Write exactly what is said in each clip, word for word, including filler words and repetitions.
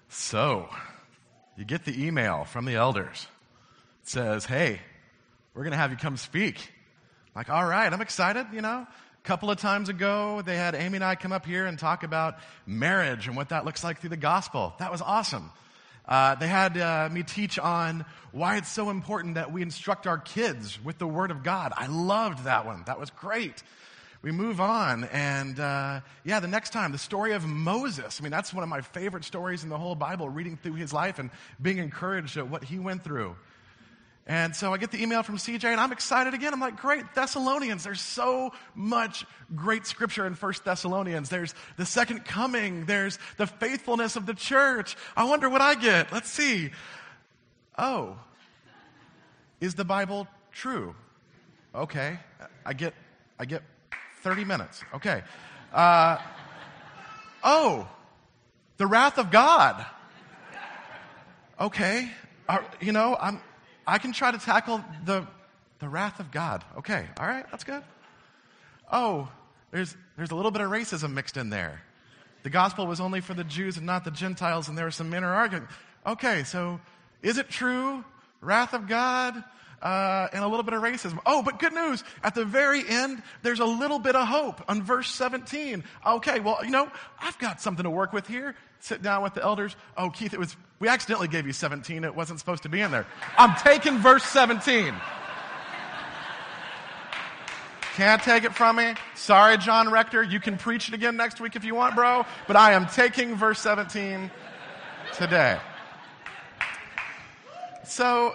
So, you get the email from the elders. It says, hey, we're going to have you come speak. Like, all right, I'm excited, you know. A couple of times ago, they had Amy and I come up here and talk about marriage and what that looks like through the gospel. That was awesome. Uh, they had uh, me teach on why it's so important that we instruct our kids with the Word of God. I loved that one. That was great. We move on, and uh, yeah, the next time, the story of Moses. I mean, that's one of my favorite stories in the whole Bible, reading through his life and being encouraged at what he went through. And so I get the email from C J, and I'm excited again. I'm like, great, Thessalonians. There's so much great scripture in First Thessalonians. There's the second coming. There's the faithfulness of the church. I wonder what I get. Let's see. Oh, is the Bible true? Okay, I get, I get thirty minutes. Okay. Uh, oh, the wrath of God. Okay. Uh, you know, I'm, I can try to tackle the, the wrath of God. Okay. All right. That's good. Oh, there's, there's a little bit of racism mixed in there. The gospel was only for the Jews and not the Gentiles, and there were some men who are arguing. Okay. So is it true? Wrath of God? Uh, and a little bit of racism. Oh, but good news. At the very end, there's a little bit of hope on verse seventeen. Okay, well, you know, I've got something to work with here. Sit down with the elders. Oh, Keith, it was, we accidentally gave you seventeen. It wasn't supposed to be in there. I'm taking verse seventeen. Can't take it from me. Sorry, John Rector. You can preach it again next week if you want, bro. But I am taking verse seventeen today. So,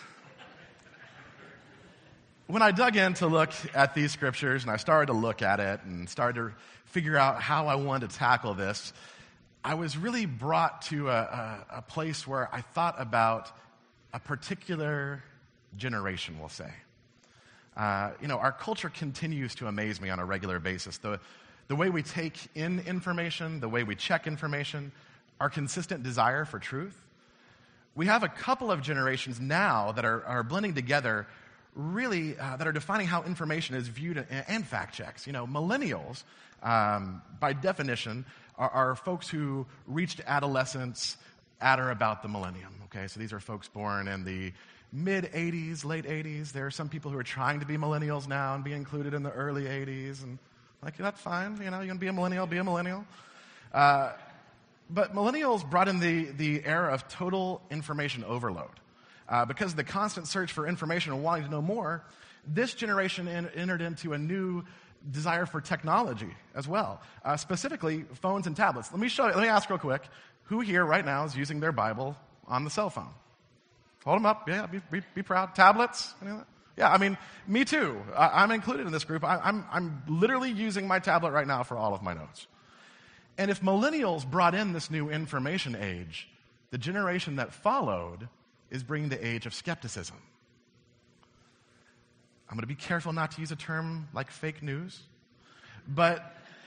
when I dug in to look at these scriptures, and I started to look at it and started to figure out how I wanted to tackle this, I was really brought to a, a, a place where I thought about a particular generation, we'll say. Uh, you know, our culture continues to amaze me on a regular basis. The, the way we take in information, the way we check information, our consistent desire for truth. We have a couple of generations now that are, are blending together really uh, that are defining how information is viewed and, and fact checks. You know, millennials, um, by definition, are, are folks who reached adolescence at or about the millennium. Okay, so these are folks born in the mid eighties, late eighties. There are some people who are trying to be millennials now and be included in the early eighties, and like, that's fine. You know, you're gonna be a millennial, be a millennial. Uh, but millennials brought in the the era of total information overload. Uh, because of the constant search for information and wanting to know more, this generation in, entered into a new desire for technology as well, uh, specifically phones and tablets. Let me show you, let me ask real quick, who here right now is using their Bible on the cell phone? Hold them up, yeah, be, be, be proud. Tablets? Yeah, I mean, me too. I, I'm included in this group. I, I'm, I'm literally using my tablet right now for all of my notes. And if millennials brought in this new information age, the generation that followed is bringing the age of skepticism. I'm going to be careful not to use a term like fake news, but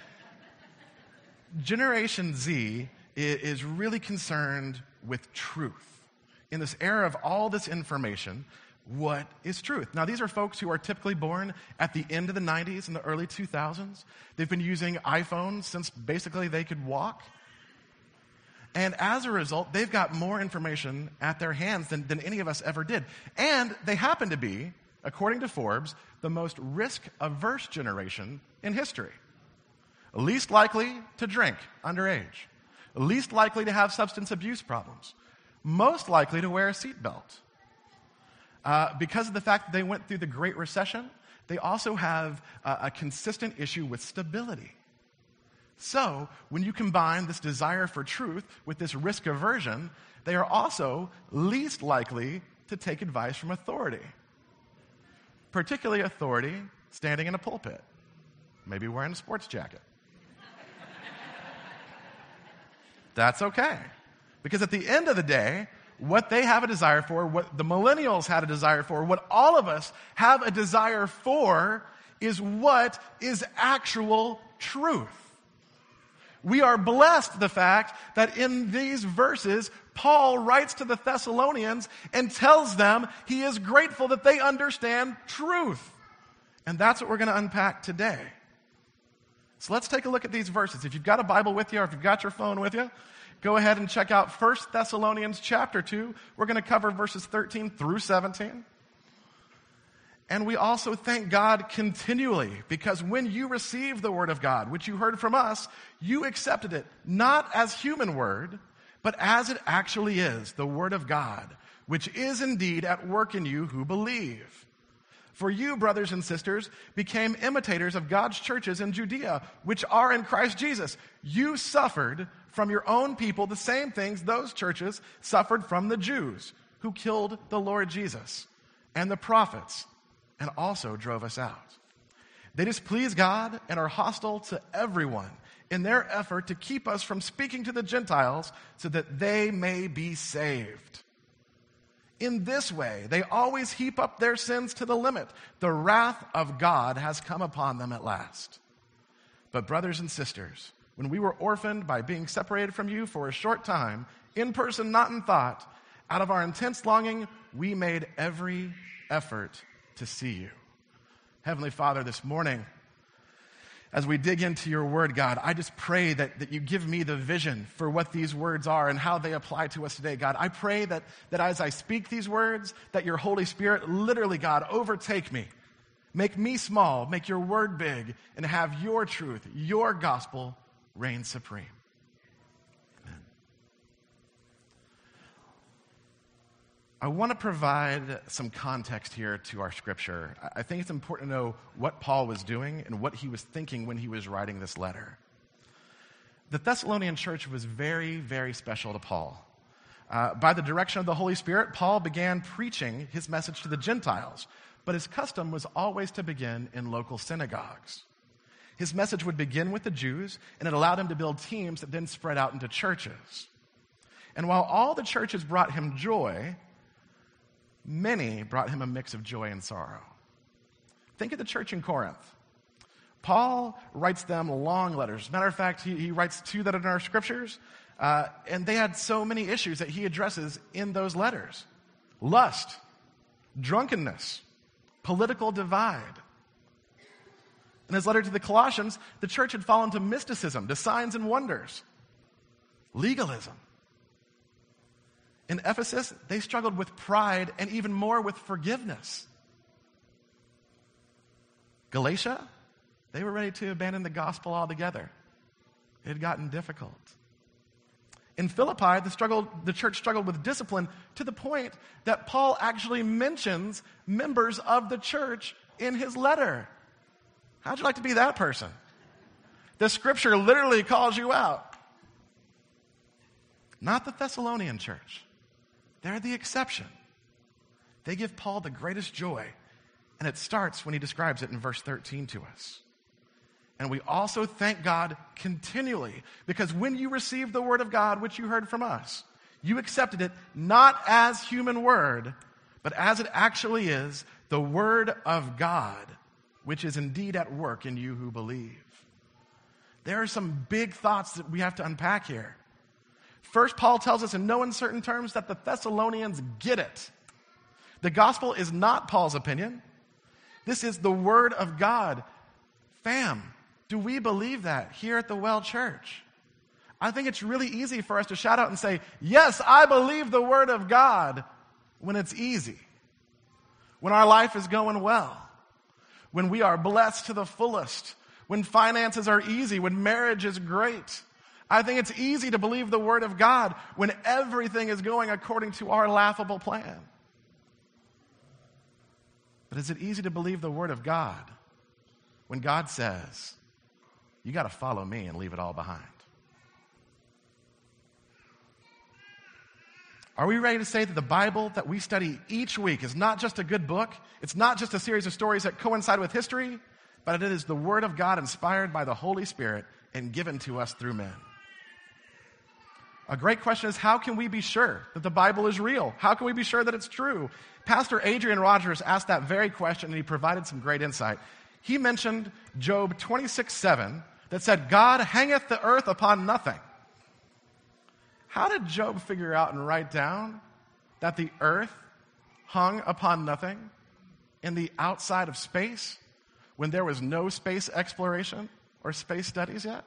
Generation Z is really concerned with truth. In this era of all this information, what is truth? Now, these are folks who are typically born at the end of the nineties and the early two thousands. They've been using iPhones since basically they could walk. And as a result, they've got more information at their hands than, than any of us ever did. And they happen to be, according to Forbes, the most risk-averse generation in history. Least likely to drink underage. Least likely to have substance abuse problems. Most likely to wear a seatbelt. Uh, because of the fact that they went through the Great Recession, they also have uh, a consistent issue with stability. So, when you combine this desire for truth with this risk aversion, they are also least likely to take advice from authority. Particularly authority standing in a pulpit, maybe wearing a sports jacket. That's okay. Because at the end of the day, what they have a desire for, what the millennials had a desire for, what all of us have a desire for is what is actual truth. We are blessed the fact that in these verses, Paul writes to the Thessalonians and tells them he is grateful that they understand truth. And that's what we're going to unpack today. So let's take a look at these verses. If you've got a Bible with you or if you've got your phone with you, go ahead and check out First Thessalonians chapter two. We're going to cover verses thirteen through seventeen. And we also thank God continually because when you received the word of God, which you heard from us, you accepted it not as human word, but as it actually is, the word of God, which is indeed at work in you who believe. For you, brothers and sisters, became imitators of God's churches in Judea, which are in Christ Jesus. You suffered from your own people the same things those churches suffered from the Jews, who killed the Lord Jesus and the prophets, and also drove us out. They displease God and are hostile to everyone in their effort to keep us from speaking to the Gentiles so that they may be saved. In this way, they always heap up their sins to the limit. The wrath of God has come upon them at last. But brothers and sisters, when we were orphaned by being separated from you for a short time, in person, not in thought, out of our intense longing, we made every effort to see you. Heavenly Father, this morning, as we dig into your word, God, I just pray that, that you give me the vision for what these words are and how they apply to us today, God. I pray that, that as I speak these words, that your Holy Spirit literally, God, overtake me. Make me small, make your word big, and have your truth, your gospel reign supreme. Amen. I want to provide some context here to our scripture. I think it's important to know what Paul was doing and what he was thinking when he was writing this letter. The Thessalonian church was very, very special to Paul. Uh, by the direction of the Holy Spirit, Paul began preaching his message to the Gentiles, but his custom was always to begin in local synagogues. His message would begin with the Jews, and it allowed him to build teams that then spread out into churches. And while all the churches brought him joy, many brought him a mix of joy and sorrow. Think of the church in Corinth. Paul writes them long letters. As a matter of fact, he, he writes two that are in our scriptures, uh, and they had so many issues that he addresses in those letters. Lust, drunkenness, political divide. In his letter to the Colossians, the church had fallen to mysticism, to signs and wonders, legalism. In Ephesus, they struggled with pride and even more with forgiveness. Galatia, they were ready to abandon the gospel altogether. It had gotten difficult. In Philippi, the, struggle, the church struggled with discipline to the point that Paul actually mentions members of the church in his letter. How'd you like to be that person? The scripture literally calls you out. Not the Thessalonian church. They're the exception. They give Paul the greatest joy, and it starts when he describes it in verse thirteen to us. And we also thank God continually, because when you received the word of God, which you heard from us, you accepted it not as human word, but as it actually is, the word of God, which is indeed at work in you who believe. There are some big thoughts that we have to unpack here. First, Paul tells us in no uncertain terms that the Thessalonians get it. The gospel is not Paul's opinion. This is the word of God. Fam, do we believe that here at the Well Church? I think it's really easy for us to shout out and say, yes, I believe the word of God, when it's easy, when our life is going well, when we are blessed to the fullest, when finances are easy, when marriage is great. I think it's easy to believe the word of God when everything is going according to our laughable plan. But is it easy to believe the word of God when God says, you got to follow me and leave it all behind? Are we ready to say that the Bible that we study each week is not just a good book, it's not just a series of stories that coincide with history, but it is the word of God inspired by the Holy Spirit and given to us through men? A great question is, how can we be sure that the Bible is real? How can we be sure that it's true? Pastor Adrian Rogers asked that very question, and he provided some great insight. He mentioned Job twenty-six seven that said, God hangeth the earth upon nothing. How did Job figure out and write down that the earth hung upon nothing in the outside of space when there was no space exploration or space studies yet?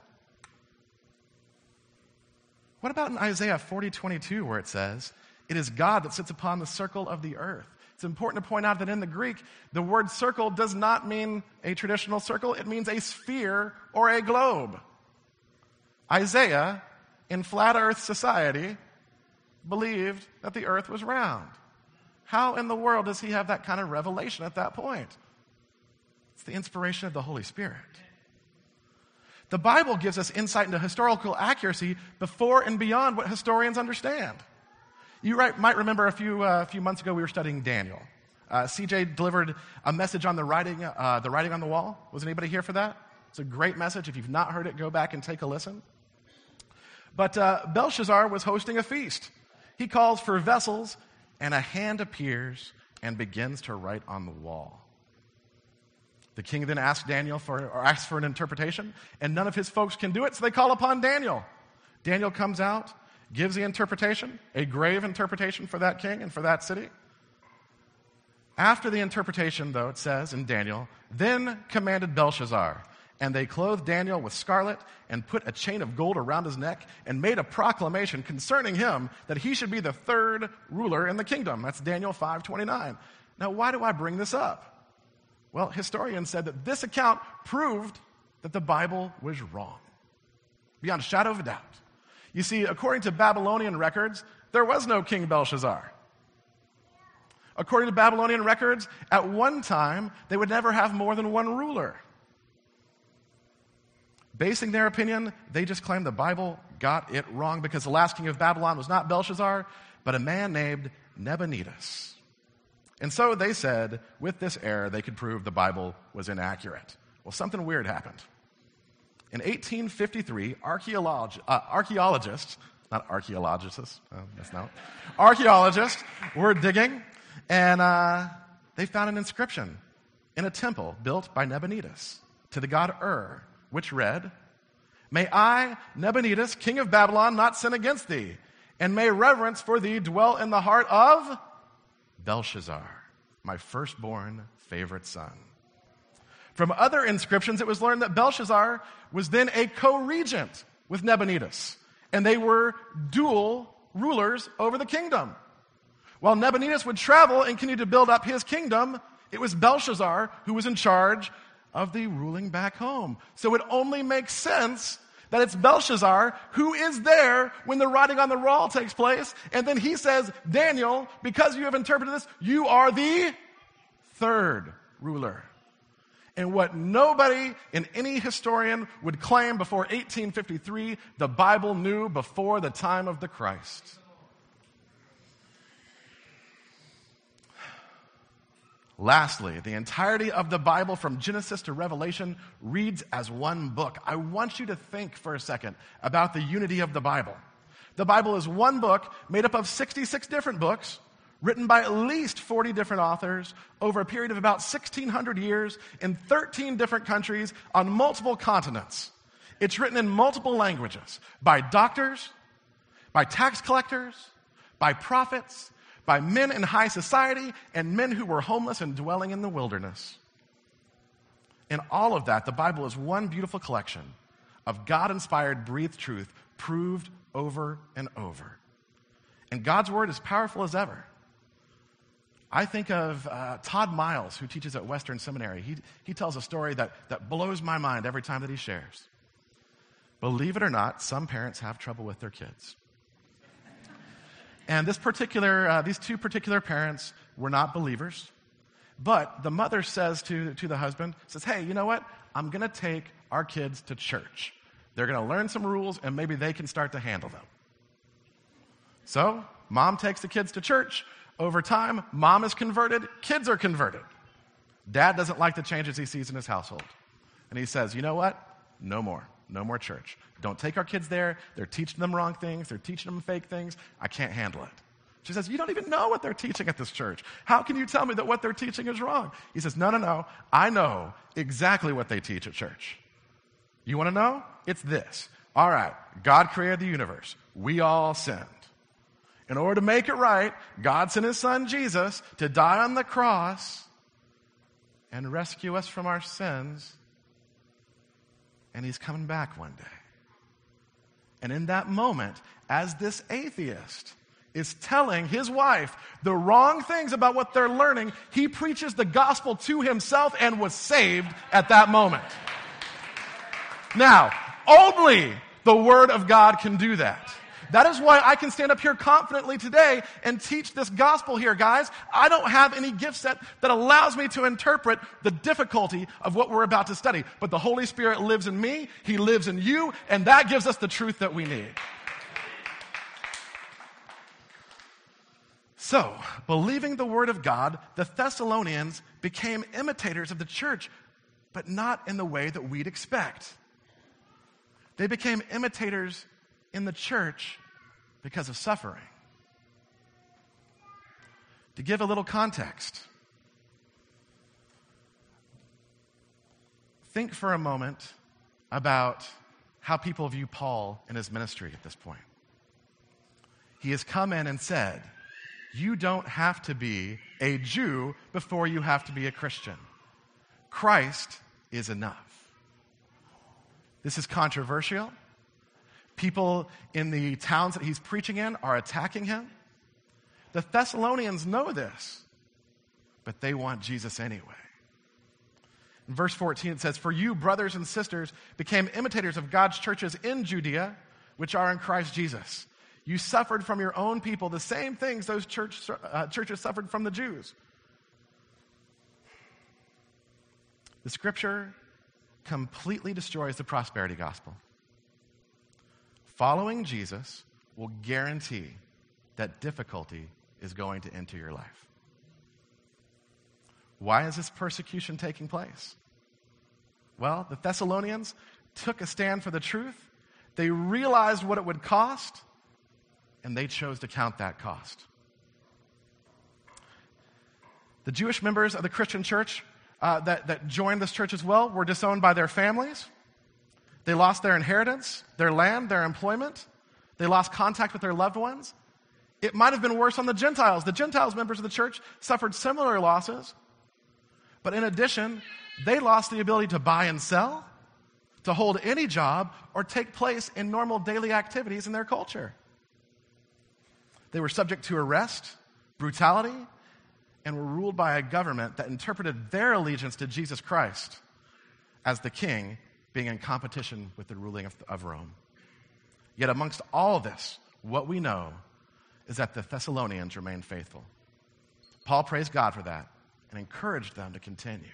What about in Isaiah forty twenty-two, where it says, "It is God that sits upon the circle of the earth"? It's important to point out that in the Greek, the word circle does not mean a traditional circle. It means a sphere or a globe. Isaiah, in flat earth society, believed that the earth was round. How in the world does he have that kind of revelation at that point? It's the inspiration of the Holy Spirit. The Bible gives us insight into historical accuracy before and beyond what historians understand. You right, might remember a few, uh, few months ago we were studying Daniel. Uh, C J delivered a message on the writing, uh, the writing on the wall. Was anybody here for that? It's a great message. If you've not heard it, go back and take a listen. But uh, Belshazzar was hosting a feast. He calls for vessels, and a hand appears and begins to write on the wall. The king then asks Daniel for, or asks for an interpretation, and none of his folks can do it, so they call upon Daniel. Daniel comes out, gives the interpretation, a grave interpretation for that king and for that city. After the interpretation, though, it says in Daniel, then commanded Belshazzar, and they clothed Daniel with scarlet and put a chain of gold around his neck and made a proclamation concerning him that he should be the third ruler in the kingdom. That's Daniel five twenty-nine. Now, why do I bring this up? Well, historians said that this account proved that the Bible was wrong, beyond a shadow of a doubt. You see, according to Babylonian records, there was no King Belshazzar. According to Babylonian records, at one time, they would never have more than one ruler. Basing their opinion, they just claimed the Bible got it wrong because the last king of Babylon was not Belshazzar, but a man named Nabonidus. And so they said, with this error, they could prove the Bible was inaccurate. Well, something weird happened. In eighteen fifty-three, archeolog- uh, archaeologists, not archaeologists, oh, that's not, archaeologists were digging, and uh, they found an inscription in a temple built by Nabonidus to the god Ur, which read, "May I, Nabonidus, king of Babylon, not sin against thee, and may reverence for thee dwell in the heart of Belshazzar, my firstborn favorite son." From other inscriptions, it was learned that Belshazzar was then a co-regent with Nabonidus, and they were dual rulers over the kingdom. While Nabonidus would travel and continue to build up his kingdom, it was Belshazzar who was in charge of the ruling back home. So it only makes sense that it's Belshazzar who is there when the writing on the wall takes place, and then he says, Daniel, because you have interpreted this, you are the third ruler. And what nobody and any historian would claim before eighteen fifty-three, the Bible knew before the time of the Christ. Lastly, the entirety of the Bible from Genesis to Revelation reads as one book. I want you to think for a second about the unity of the Bible. The Bible is one book made up of sixty-six different books, written by at least forty different authors over a period of about sixteen hundred years in thirteen different countries on multiple continents. It's written in multiple languages by doctors, by tax collectors, by prophets, by men in high society, and men who were homeless and dwelling in the wilderness. In all of that, the Bible is one beautiful collection of God-inspired, breathed truth proved over and over. And God's word is powerful as ever. I think of uh, Todd Miles, who teaches at Western Seminary. He, he tells a story that, that blows my mind every time that he shares. Believe it or not, some parents have trouble with their kids. And this particular, uh, these two particular parents were not believers. But the mother says to, to the husband, says, hey, you know what? I'm going to take our kids to church. They're going to learn some rules, and maybe they can start to handle them. So, mom takes the kids to church. Over time, mom is converted, kids are converted. Dad doesn't like the changes he sees in his household. And he says, you know what? No more. No more church. Don't take our kids there. They're teaching them wrong things. They're teaching them fake things. I can't handle it. She says, you don't even know what they're teaching at this church. How can you tell me that what they're teaching is wrong? He says, no, no, no. I know exactly what they teach at church. You want to know? It's this. All right, God created the universe. We all sinned. In order to make it right, God sent his son Jesus to die on the cross and rescue us from our sins and he's coming back one day. And in that moment, as this atheist is telling his wife the wrong things about what they're learning, he preaches the gospel to himself and was saved at that moment. Now, only the Word of God can do that. That is why I can stand up here confidently today and teach this gospel here, guys. I don't have any gift set that allows me to interpret the difficulty of what we're about to study. But the Holy Spirit lives in me, He lives in you, and that gives us the truth that we need. So, believing the Word of God, the Thessalonians became imitators of the church, but not in the way that we'd expect. They became imitators in the church because of suffering. To give a little context, think for a moment about how people view Paul and his ministry at this point. He has come in and said, you don't have to be a Jew before you have to be a Christian. Christ is enough. This is controversial. People in the towns that he's preaching in are attacking him. The Thessalonians know this, but they want Jesus anyway. In verse fourteen, it says, for you, brothers and sisters, became imitators of God's churches in Judea, which are in Christ Jesus. You suffered from your own people the same things those church, uh, churches suffered from the Jews. The scripture completely destroys the prosperity gospel. Following Jesus will guarantee that difficulty is going to enter your life. Why is this persecution taking place? Well, the Thessalonians took a stand for the truth. They realized what it would cost, and they chose to count that cost. The Jewish members of the Christian church uh, that, that joined this church as well were disowned by their families. They lost their inheritance, their land, their employment. They lost contact with their loved ones. It might have been worse on the Gentiles. The Gentiles members of the church suffered similar losses. But in addition, they lost the ability to buy and sell, to hold any job, or take place in normal daily activities in their culture. They were subject to arrest, brutality, and were ruled by a government that interpreted their allegiance to Jesus Christ as the king, being in competition with the ruling of, of Rome. Yet amongst all this, what we know is that the Thessalonians remained faithful. Paul praised God for that and encouraged them to continue.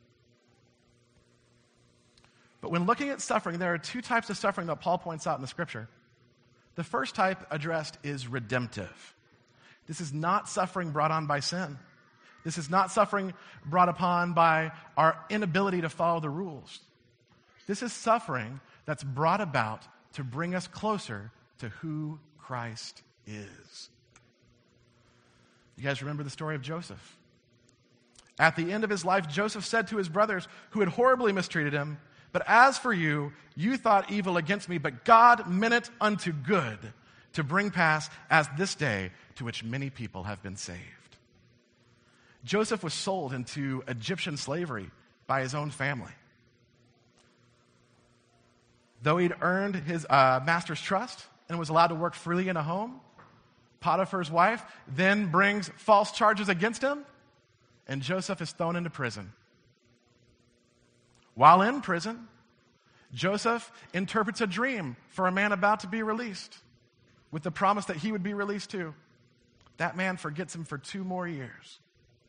But when looking at suffering, there are two types of suffering that Paul points out in the scripture. The first type addressed is redemptive. This is not suffering brought on by sin. This is not suffering brought upon by our inability to follow the rules. This is suffering that's brought about to bring us closer to who Christ is. You guys remember the story of Joseph? At the end of his life, Joseph said to his brothers who had horribly mistreated him, but as for you, you thought evil against me, but God meant it unto good to bring pass as this day to which many people have been saved. Joseph was sold into Egyptian slavery by his own family. Though he'd earned his uh, master's trust and was allowed to work freely in a home, Potiphar's wife then brings false charges against him, and Joseph is thrown into prison. While in prison, Joseph interprets a dream for a man about to be released with the promise that he would be released too. That man forgets him for two more years.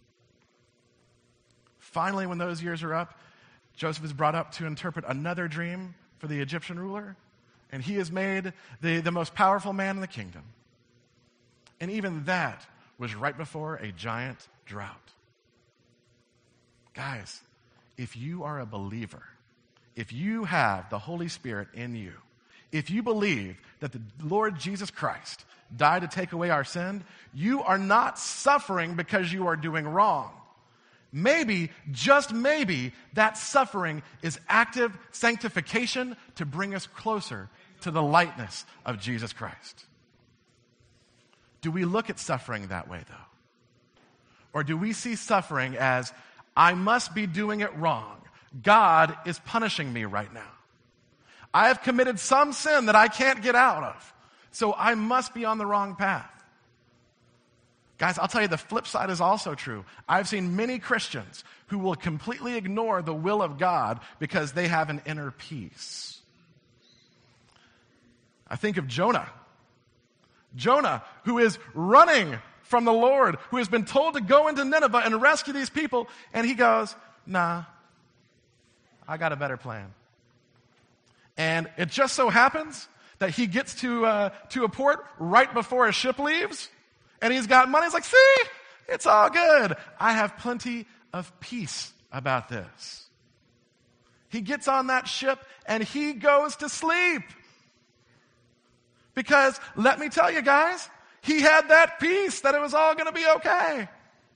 Finally, when those years are up, Joseph is brought up to interpret another dream for the Egyptian ruler, and he is made the, the most powerful man in the kingdom. And even that was right before a giant drought. Guys, if you are a believer, if you have the Holy Spirit in you, if you believe that the Lord Jesus Christ died to take away our sin, you are not suffering because you are doing wrong. Maybe, just maybe, that suffering is active sanctification to bring us closer to the likeness of Jesus Christ. Do we look at suffering that way, though? Or do we see suffering as, I must be doing it wrong. God is punishing me right now. I have committed some sin that I can't get out of. So I must be on the wrong path. Guys, I'll tell you, the flip side is also true. I've seen many Christians who will completely ignore the will of God because they have an inner peace. I think of Jonah. Jonah, who is running from the Lord, who has been told to go into Nineveh and rescue these people, and he goes, nah, I got a better plan. And it just so happens that he gets to uh, to a port right before a ship leaves, and he's got money. He's like, see, it's all good. I have plenty of peace about this. He gets on that ship, and he goes to sleep. Because, let me tell you guys, he had that peace that it was all going to be okay.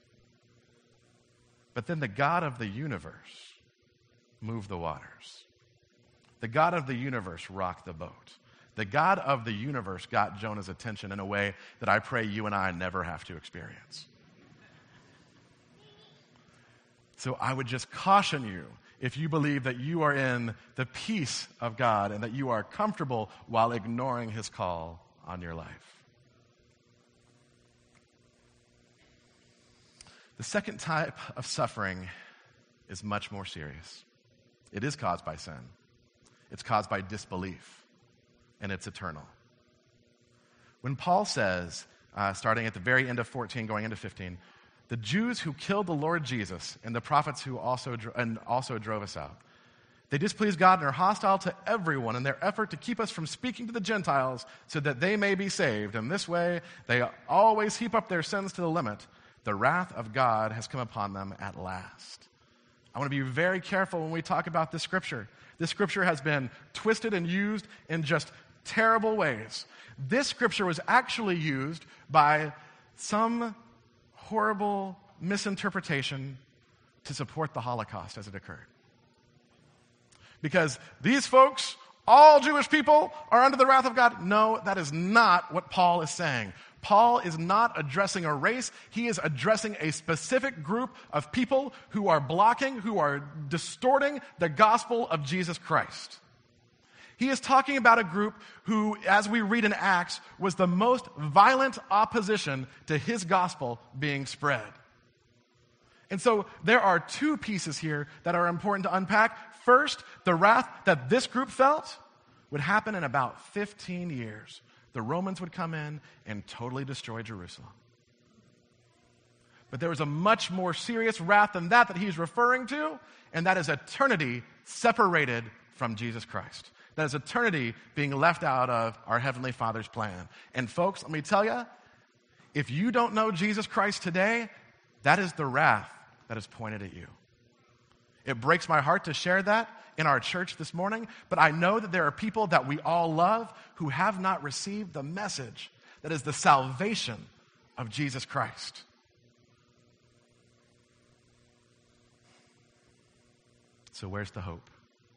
But then the God of the universe moved the waters. The God of the universe rocked the boat. The God of the universe got Jonah's attention in a way that I pray you and I never have to experience. So I would just caution you, if you believe that you are in the peace of God and that you are comfortable while ignoring his call on your life. The second type of suffering is much more serious. It is caused by sin. It's caused by disbelief, and it's eternal. When Paul says, uh, starting at the very end of fourteen, going into fifteen, the Jews who killed the Lord Jesus and the prophets who also dro- and also drove us out, they displease God and are hostile to everyone in their effort to keep us from speaking to the Gentiles so that they may be saved. And this way, they always heap up their sins to the limit. The wrath of God has come upon them at last. I want to be very careful when we talk about this scripture. This scripture has been twisted and used in just terrible ways. This scripture was actually used by some horrible misinterpretation to support the Holocaust as it occurred. Because these folks, all Jewish people, are under the wrath of God. No, that is not what Paul is saying. Paul is not addressing a race. He is addressing a specific group of people who are blocking, who are distorting the gospel of Jesus Christ. He is talking about a group who, as we read in Acts, was the most violent opposition to his gospel being spread. And so there are two pieces here that are important to unpack. First, the wrath that this group felt would happen in about fifteen years. The Romans would come in and totally destroy Jerusalem. But there was a much more serious wrath than that that he's referring to, and that is eternity separated from Jesus Christ. That is eternity being left out of our Heavenly Father's plan. And folks, let me tell you, if you don't know Jesus Christ today, that is the wrath that is pointed at you. It breaks my heart to share that in our church this morning, but I know that there are people that we all love who have not received the message that is the salvation of Jesus Christ. So where's the hope?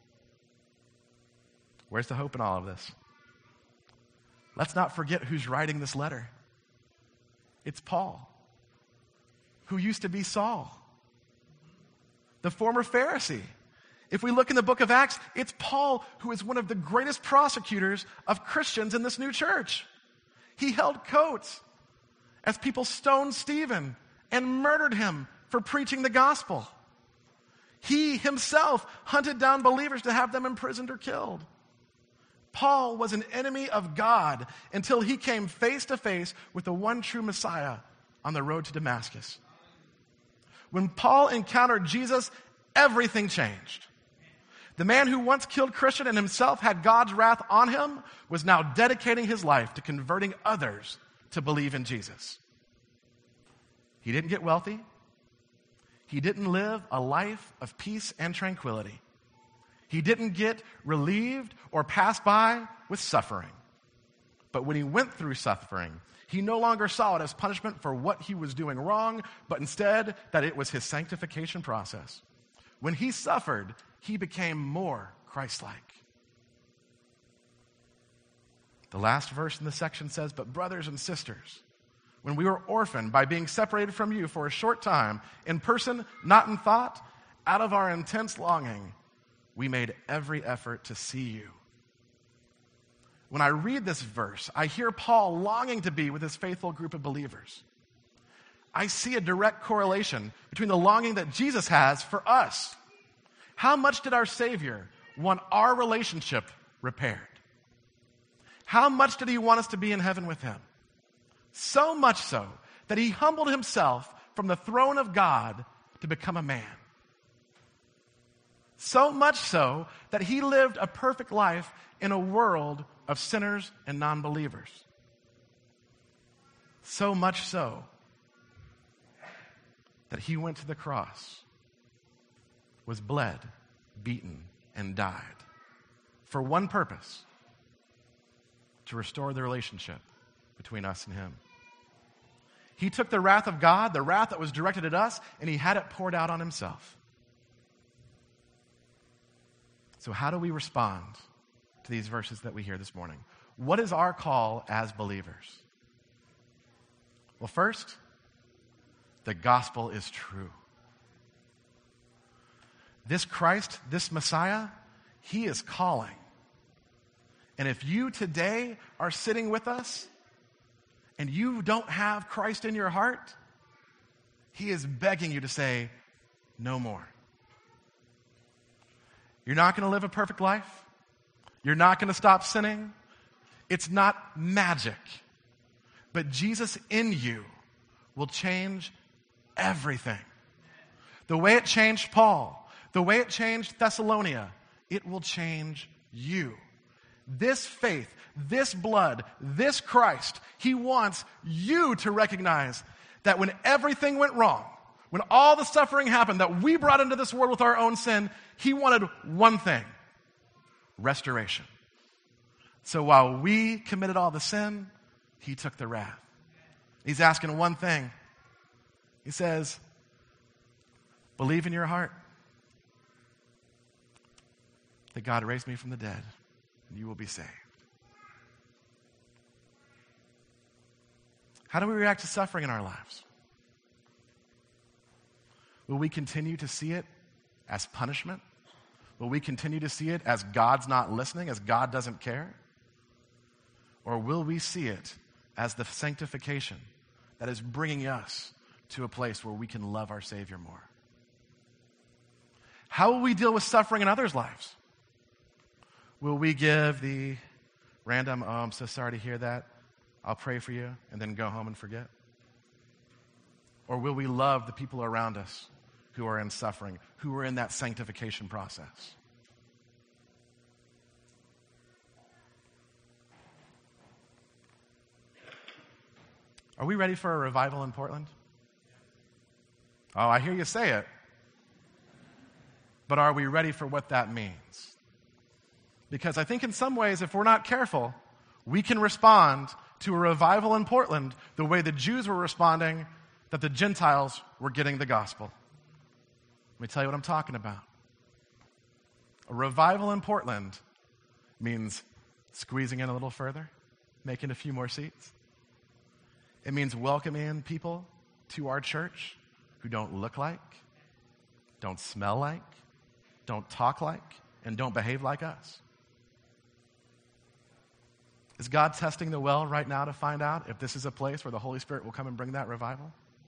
Where's the hope in all of this? Let's not forget who's writing this letter. It's Paul, who used to be Saul, the former Pharisee. If we look in the book of Acts, it's Paul who is one of the greatest prosecutors of Christians in this new church. He held coats as people stoned Stephen and murdered him for preaching the gospel. He himself hunted down believers to have them imprisoned or killed. Paul was an enemy of God until he came face to face with the one true Messiah on the road to Damascus. When Paul encountered Jesus, everything changed. The man who once killed Christian and himself had God's wrath on him was now dedicating his life to converting others to believe in Jesus. He didn't get wealthy. He didn't live a life of peace and tranquility. He didn't get relieved or pass by with suffering. But when he went through suffering, he no longer saw it as punishment for what he was doing wrong, but instead that it was his sanctification process. When he suffered, he became more Christ-like. The last verse in the section says, "But brothers and sisters, when we were orphaned by being separated from you for a short time, in person, not in thought, out of our intense longing, we made every effort to see you when I read this verse, I hear Paul longing to be with his faithful group of believers. I see a direct correlation between the longing that Jesus has for us. How much did our Savior want our relationship repaired? How much did he want us to be in heaven with him? So much so that he humbled himself from the throne of God to become a man. So much so that he lived a perfect life in a world of sinners and non-believers. So much so that he went to the cross, was bled, beaten, and died for one purpose: to restore the relationship between us and him. He took the wrath of God, the wrath that was directed at us, and he had it poured out on himself. So how do we respond to these verses that we hear this morning? What is our call as believers? Well, first, the gospel is true. This Christ, this Messiah, he is calling. And if you today are sitting with us and you don't have Christ in your heart, he is begging you to say, no more. You're not going to live a perfect life. You're not going to stop sinning. It's not magic. But Jesus in you will change everything. The way it changed Paul, the way it changed Thessalonica, it will change you. This faith, this blood, this Christ, he wants you to recognize that when everything went wrong, when all the suffering happened that we brought into this world with our own sin, he wanted one thing: restoration. So while we committed all the sin, he took the wrath. He's asking one thing. He says, believe in your heart that God raised me from the dead, and you will be saved. How do we react to suffering in our lives? Will we continue to see it as punishment? Will we continue to see it as God's not listening, as God doesn't care? Or will we see it as the sanctification that is bringing us to a place where we can love our Savior more? How will we deal with suffering in others' lives? Will we give the random, oh, I'm so sorry to hear that, I'll pray for you, and then go home and forget? Or will we love the people around us who are in suffering, who are in that sanctification process? Are we ready for a revival in Portland? Oh, I hear you say it. But are we ready for what that means? Because I think in some ways, if we're not careful, we can respond to a revival in Portland the way the Jews were responding that the Gentiles were getting the gospel. Let me tell you what I'm talking about. A revival in Portland means squeezing in a little further, making a few more seats. It means welcoming people to our church who don't look like, don't smell like, don't talk like, and don't behave like us. Is God testing the well right now to find out if this is a place where the Holy Spirit will come and bring that revival?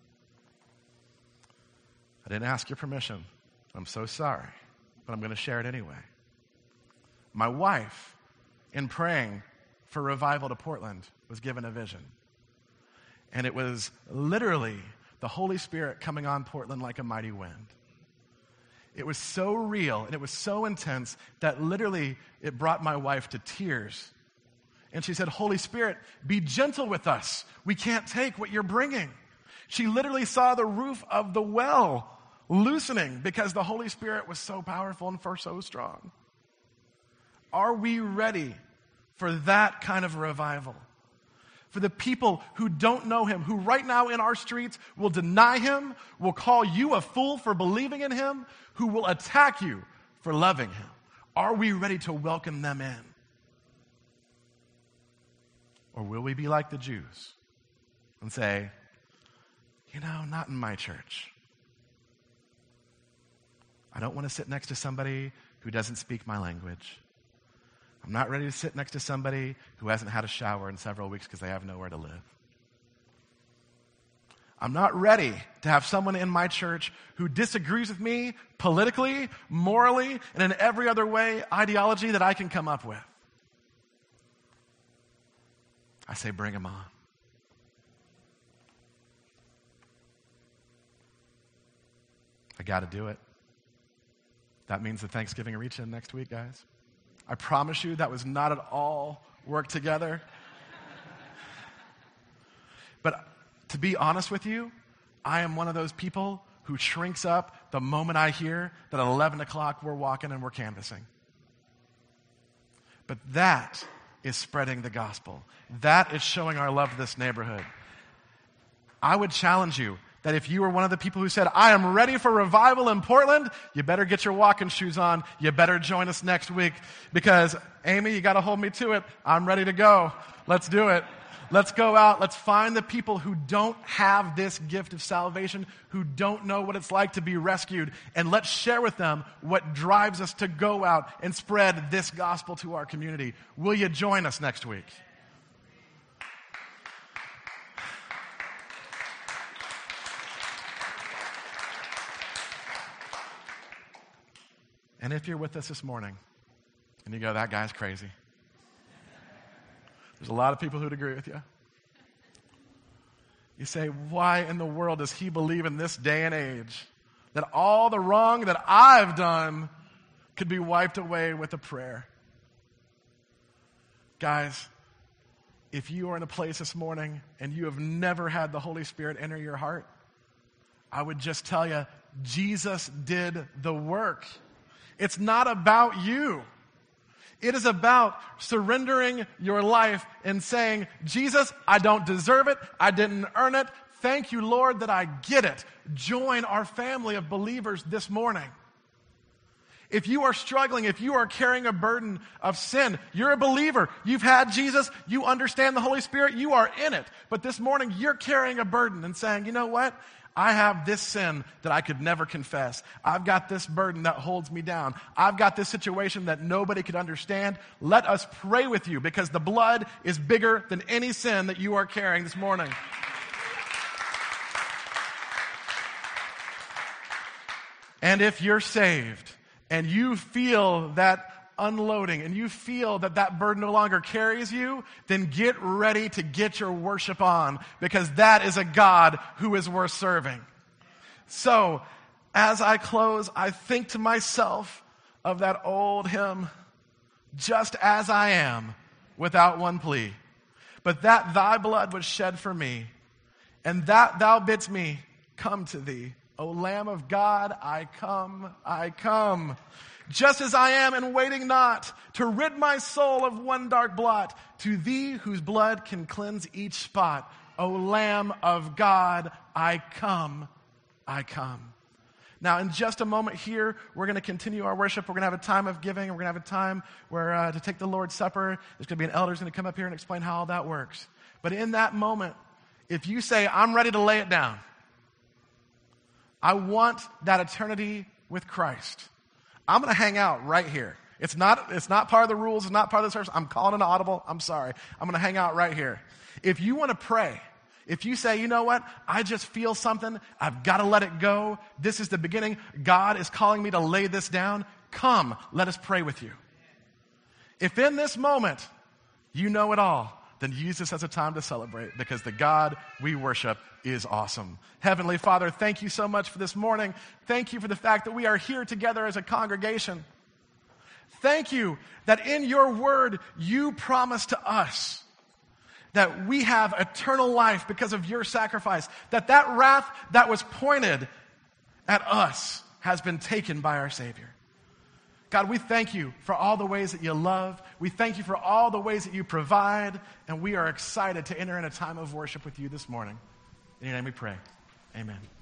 I didn't ask your permission. I'm so sorry, but I'm going to share it anyway. My wife, in praying for revival to Portland, was given a vision. And it was literally the Holy Spirit coming on Portland like a mighty wind. It was so real and it was so intense that literally it brought my wife to tears. And she said, Holy Spirit, be gentle with us. We can't take what you're bringing. She literally saw the roof of the well loosening because the Holy Spirit was so powerful and for so strong. Are we ready for that kind of revival? For the people who don't know him, who right now in our streets will deny him, will call you a fool for believing in him, who will attack you for loving him. Are we ready to welcome them in? Or will we be like the Jews and say, you know, not in my church. I don't want to sit next to somebody who doesn't speak my language. I'm not ready to sit next to somebody who hasn't had a shower in several weeks because they have nowhere to live. I'm not ready to have someone in my church who disagrees with me politically, morally, and in every other way, ideology that I can come up with. I say, bring them on. I got to do it. That means the Thanksgiving reach-in next week, guys. I promise you that was not at all worked together. But to be honest with you, I am one of those people who shrinks up the moment I hear that at eleven o'clock we're walking and we're canvassing. But that is spreading the gospel. That is showing our love to this neighborhood. I would challenge you that if you were one of the people who said, I am ready for revival in Portland, you better get your walking shoes on. You better join us next week because, Amy, you got to hold me to it. I'm ready to go. Let's do it. Let's go out. Let's find the people who don't have this gift of salvation, who don't know what it's like to be rescued, and let's share with them what drives us to go out and spread this gospel to our community. Will you join us next week? And if you're with us this morning and you go, that guy's crazy. There's a lot of people who'd agree with you. You say, why in the world does he believe in this day and age that all the wrong that I've done could be wiped away with a prayer? Guys, if you are in a place this morning and you have never had the Holy Spirit enter your heart, I would just tell you, Jesus did the work. It's not about you. It is about surrendering your life and saying, Jesus, I don't deserve it. I didn't earn it. Thank you, Lord, that I get it. Join our family of believers this morning. If you are struggling, if you are carrying a burden of sin, you're a believer. You've had Jesus. You understand the Holy Spirit. You are in it. But this morning, you're carrying a burden and saying, you know what? I have this sin that I could never confess. I've got this burden that holds me down. I've got this situation that nobody could understand. Let us pray with you because the blood is bigger than any sin that you are carrying this morning. And if you're saved and you feel that unloading and you feel that that burden no longer carries you, then get ready to get your worship on because that is a God who is worth serving. So, as I close, I think to myself of that old hymn, just as I am, without one plea, but that thy blood was shed for me, and that thou bidst me come to thee. O Lamb of God, I come, I come. Just as I am and waiting not to rid my soul of one dark blot, to thee whose blood can cleanse each spot. O Lamb of God, I come, I come. Now, in just a moment here, we're going to continue our worship. We're going to have a time of giving. We're going to have a time where uh, to take the Lord's Supper. There's going to be an elder who's going to come up here and explain how all that works. But in that moment, if you say, I'm ready to lay it down, I want that eternity with Christ, I'm going to hang out right here. It's not, it's not part of the rules. It's not part of the service. I'm calling an audible. I'm sorry. I'm going to hang out right here. If you want to pray, if you say, you know what, I just feel something. I've got to let it go. This is the beginning. God is calling me to lay this down. Come, let us pray with you. If in this moment you know it all, then use this as a time to celebrate because the God we worship is awesome. Heavenly Father, thank you so much for this morning. Thank you for the fact that we are here together as a congregation. Thank you that in your word you promise to us that we have eternal life because of your sacrifice, that that wrath that was pointed at us has been taken by our Savior. God, we thank you for all the ways that you love. We thank you for all the ways that you provide. And we are excited to enter in a time of worship with you this morning. In your name we pray. Amen.